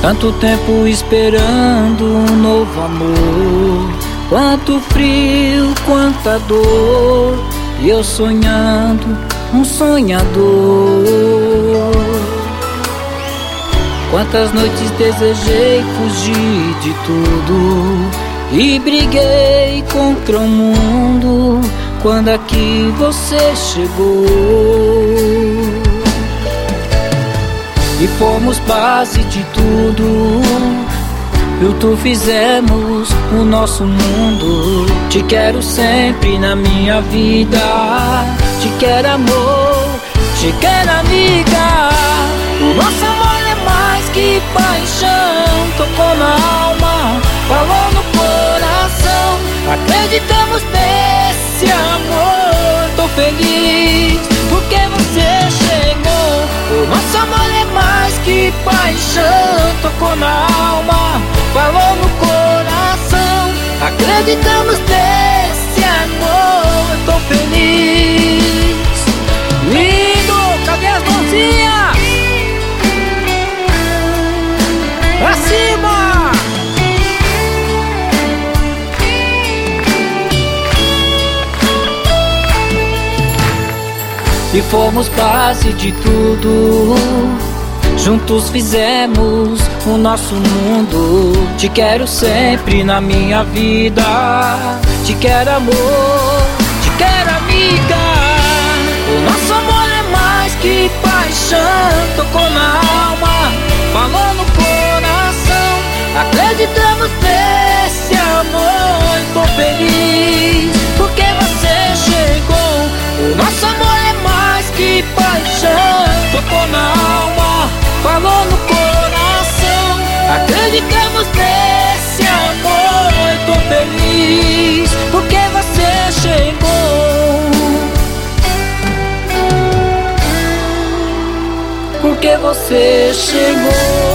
Tanto tempo esperando um novo amor, quanto frio, quanta dor, e eu sonhando, um sonhador. Quantas noites desejei fugir de tudo e briguei contra o mundo, quando aqui você chegou. E fomos base de tudo, juntos fizemos o nosso mundo. Te quero sempre na minha vida, te quero amor, te quero amiga. O nosso amor é mais que paixão, tocou na alma, falou no coração. Acreditamos nesse amor, tô feliz porque você chegou. O nosso amor é mais que paixão, tocou na alma, falou no coração. Acreditamos nesse amor, eu tô feliz. Lindo, cadê as mãozinhas? Pra cima! E fomos base de tudo, juntos fizemos o nosso mundo. Te quero sempre na minha vida, te quero amor, te quero amiga. O nosso amor é mais que paixão, tocou na alma, falou no coração. Acreditamos nesse amor, tô feliz porque você chegou. O nosso amor é mais que paixão, tocou na alma, falou no coração. Acreditamos nesse amor, eu tô feliz porque você chegou. Porque você chegou.